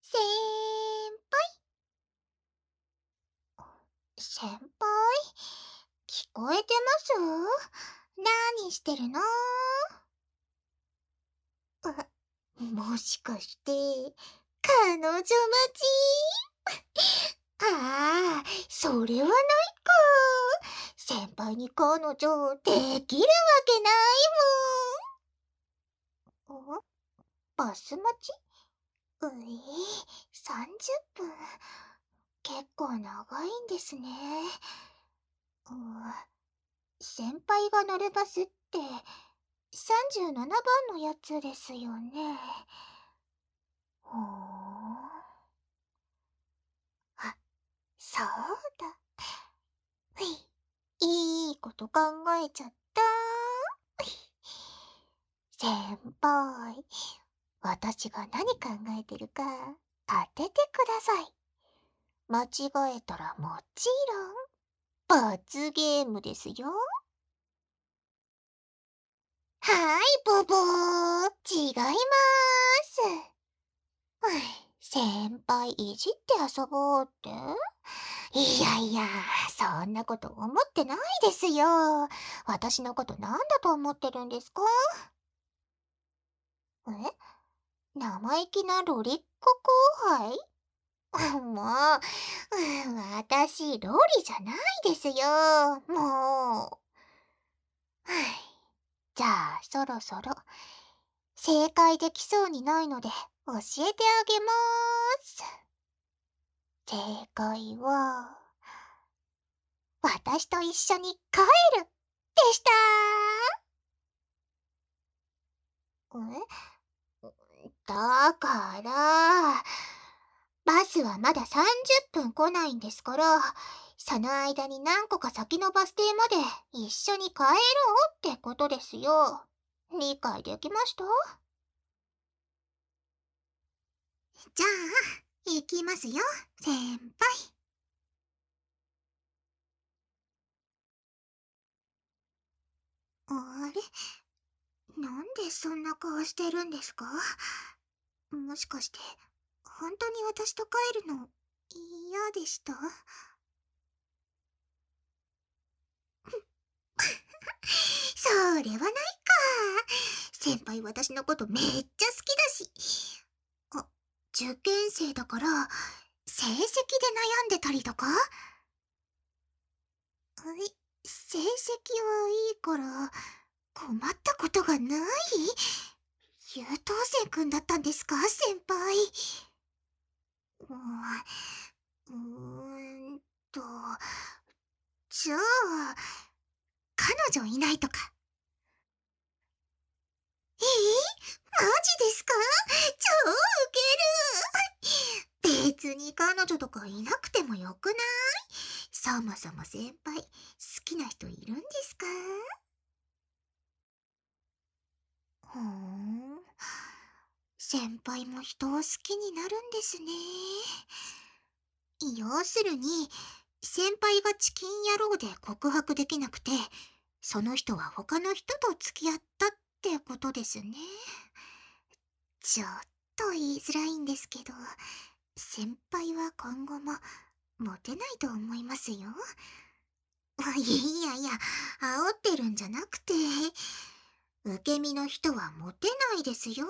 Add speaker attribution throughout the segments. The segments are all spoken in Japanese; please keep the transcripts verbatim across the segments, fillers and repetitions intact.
Speaker 1: 先輩先輩聞こえてます何してるの？あ、もしかして、彼女待ち？ああ、それはないか。先輩に彼女できるわけないもん。んバス待ち？うえさんじゅっぷん。結構長いんですね。う先輩が乗るバスってさんじゅうななばんのやつですよね。ほーん。あ、そうだ。ふい、いいこと考えちゃった。先輩、私が何考えてるか当ててください。間違えたらもちろん、罰ゲームですよ。はーい、ブブー。違いまーす。はい、先輩いじって遊ぼうって？いやいや、そんなこと思ってないですよ。私のことなんだと思ってるんですか？え生意気なロリッコ後輩？もう、うん、私、ロリじゃないですよ。もう。はい。じゃあ、そろそろ、正解できそうにないので、教えてあげまーす。正解は、私と一緒に帰るでしたー。えだから、バスはまださんじゅっぷん来ないんですから、その間に何個か先のバス停まで一緒に帰ろうってことですよ。理解できました？じゃあ、行きますよ、先輩。あれなんでそんな顔してるんですか？もしかして、本当に私と帰るの嫌でした？それはないか。先輩私のことめっちゃ好きだし。あ、受験生だから、成績で悩んでたりとか？い、成績はいいから、困ったことがない？優等生くんだったんですか先輩？うーん、うーんと、じゃあ、彼女いないとか？えー、マジですか？超ウケる。別に彼女とかいなくてもよくない？そもそも先輩、好きな人いるんですか？ほーん。先輩も人を好きになるんですね。要するに、先輩がチキン野郎で告白できなくて、その人は他の人と付き合ったってことですね。ちょっと言いづらいんですけど、先輩は今後もモテないと思いますよ。いやいや、煽ってるんじゃなくて、受け身の人はモテないですよ。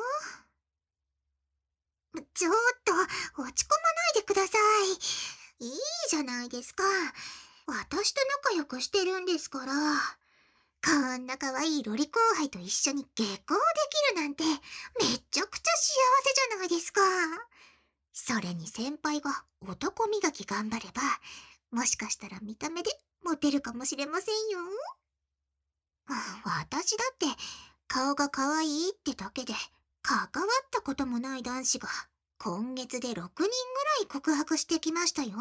Speaker 1: ちょっと、落ち込まないでください。いいじゃないですか。私と仲良くしてるんですから。こんな可愛いロリ後輩と一緒に下校できるなんて、めっちゃくちゃ幸せじゃないですか。それに先輩が男磨き頑張れば、もしかしたら見た目でモテるかもしれませんよ。私だって顔が可愛いってだけで関わったこともない男子が今月でろくにんぐらい告白してきましたよ。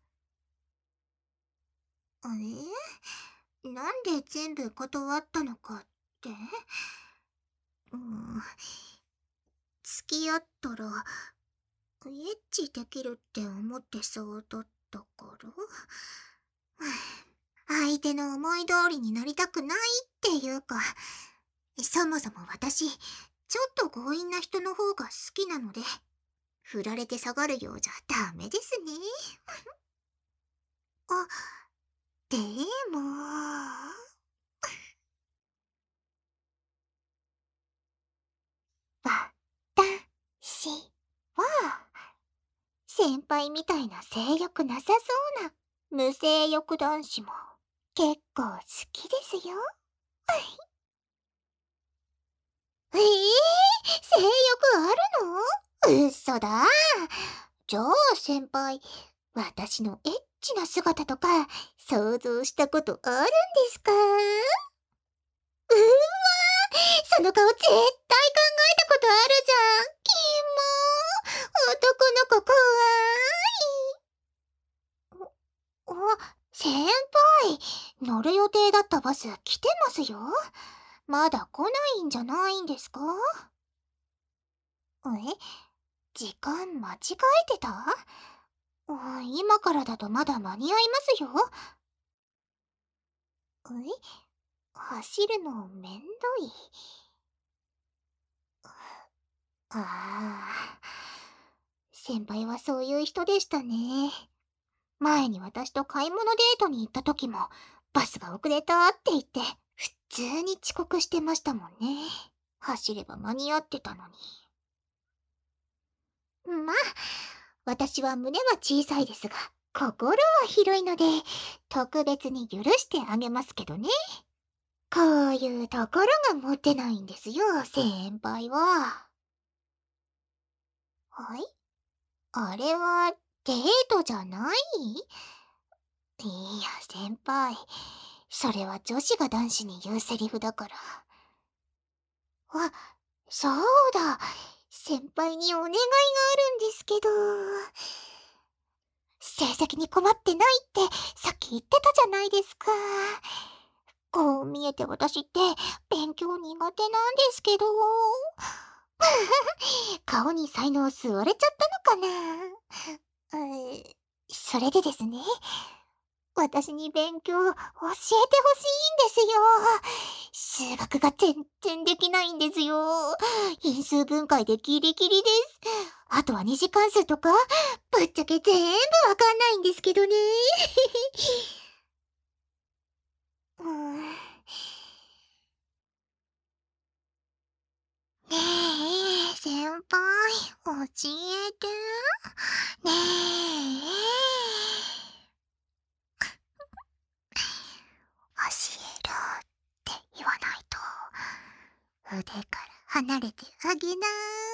Speaker 1: えなんで全部断ったのかって？うん、付き合ったらエッチできるって思ってそうだったから。相手の思い通りになりたくないっていうか、そもそも私、ちょっと強引な人の方が好きなので、 振られて下がるようじゃダメですね。あ、でも、わたしは、先輩みたいな性欲なさそうな無性欲男子も結構好きですよ。ええー、性欲あるの？嘘だ。じゃあ先輩、私のエッチな姿とか想像したことあるんですか？うわー、その顔絶対考えたことあるじゃん。キモー。男の子怖い。あ、先輩、乗る予定だったバス来てますよ。まだ来ないんじゃないんですか？え、時間間違えてた？あ、今からだとまだ間に合いますよ。え、走るのめんどい。ああ、先輩はそういう人でしたね。前に私と買い物デートに行った時も、バスが遅れたって言って、普通に遅刻してましたもんね。走れば間に合ってたのに。まあ、私は胸は小さいですが、心は広いので、特別に許してあげますけどね。こういうところがモテないんですよ、先輩は。はい？あれは、デートじゃない？いや、先輩。それは女子が男子に言うセリフだから。あ、そうだ。先輩にお願いがあるんですけど。成績に困ってないってさっき言ってたじゃないですか。こう見えて私って勉強苦手なんですけど。顔に才能吸われちゃったのかな。うーそれでですね、私に勉強教えてほしいんですよ。数学が全然できないんですよ。因数分解でギリギリです。あとは二次関数とか、ぶっちゃけ全部わかんないんですけどね。うーん。ねえ、先輩、教えて。ねえ。教えるって言わないと腕から離れてあげない。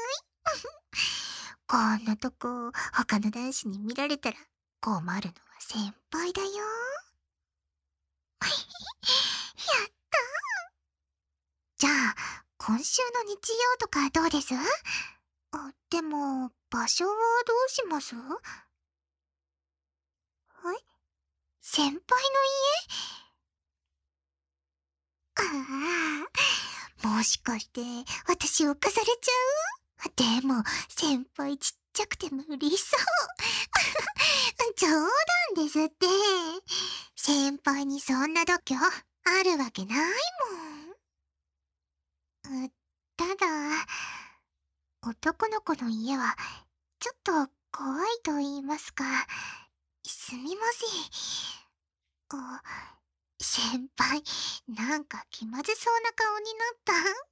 Speaker 1: こんなとこ他の男子に見られたら困るのは先輩だよ。やっじゃあ今週の日曜とかどうです？あ、でも場所はどうします？え、先輩の家？ああ、もしかして私をかされちゃう？でも先輩ちっちゃくて無理そう。冗談ですって。先輩にそんな度胸あるわけないもん。うただ、男の子の家はちょっと怖いと言いますか。すみません。あ、先輩、なんか気まずそうな顔になった。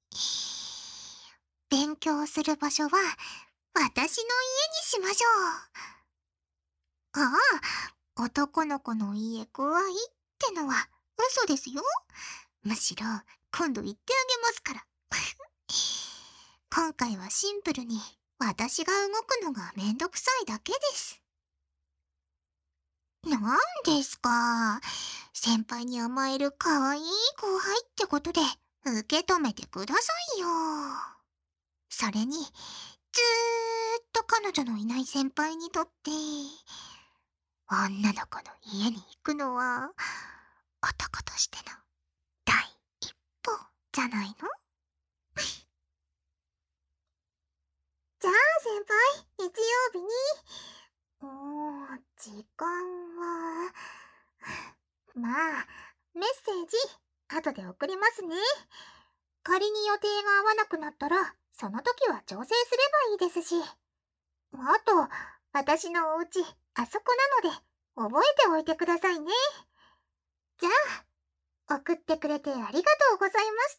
Speaker 1: 勉強する場所は私の家にしましょう。ああ、男の子の家怖いってのは嘘ですよ。むしろ今度言ってあげますから。今回はシンプルに私が動くのがめんどくさいだけです。なんですか。先輩に甘える可愛い後輩ってことで受け止めてくださいよ。それに、ずーっと彼女のいない先輩にとって、女の子の家に行くのは男としての第一歩じゃないの？じゃあ先輩、日曜日に。うーん、時間は、まあ、メッセージ、後で送りますね。仮に予定が合わなくなったら、 その時は調整すればいいですし。あと、私のお家、あそこなので、覚えておいてくださいね。じゃあ、送ってくれてありがとうございました。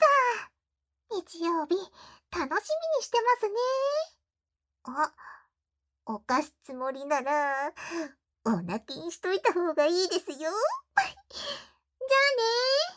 Speaker 1: 日曜日、楽しみにしてますね。あ、犯すつもりなら、お泣きにしといた方がいいですよ。じゃあねー。